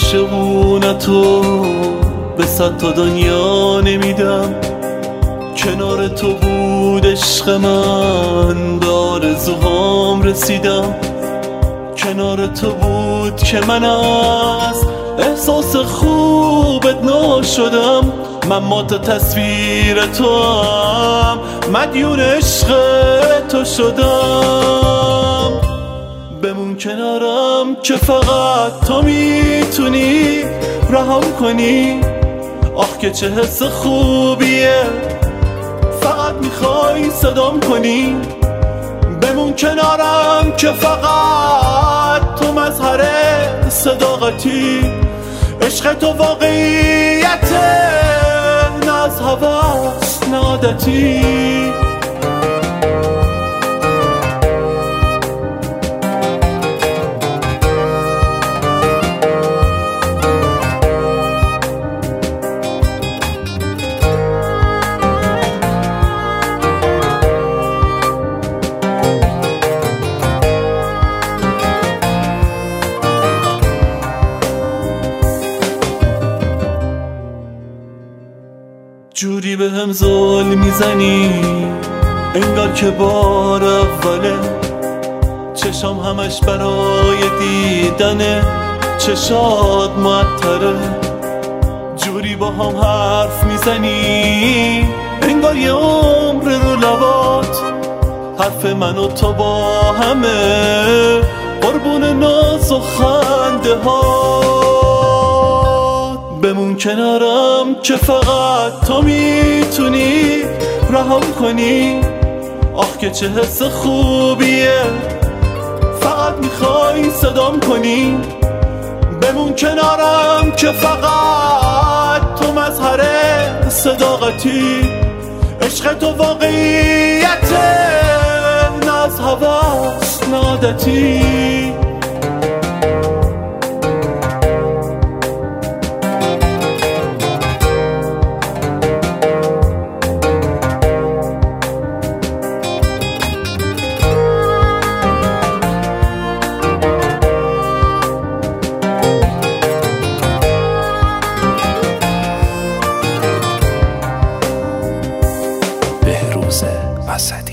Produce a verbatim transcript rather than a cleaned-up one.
عاشقونتو به صد تا دنیا نمیدم. کنار تو بود عشق من، به آرزوهام رسیدم. کنار تو بود که من از احساس خوبت نا شدم. من مات تصویر تو هم، مدیون عشق تو شدم. بمون کنارم که فقط تو میتونی رهام کنی. آخ که چه حس خوبیه، فقط میخوای صدام کنی. بمون کنارم که فقط تو مظهر صداقتی. عشق تو واقعیته، نه از هوس نه عادتی. جوری به هم زل میزنی انگار که بار اوله. چشام همش برای دیدنه، چشات معطره. جوری با هم حرف میزنی انگار یه عمر رو لبات. حرف من و تو با همه قربون ناز و خنده ها. بمون کنارم که فقط تو میتونی رهام کنی. آخ که چه حس خوبیه، فقط میخوای صدام کنی. بمون کنارم که فقط تو مظهر صداقتی. عشق تو واقعیته، نه از هوس نه عادتی. بهروز اسدی.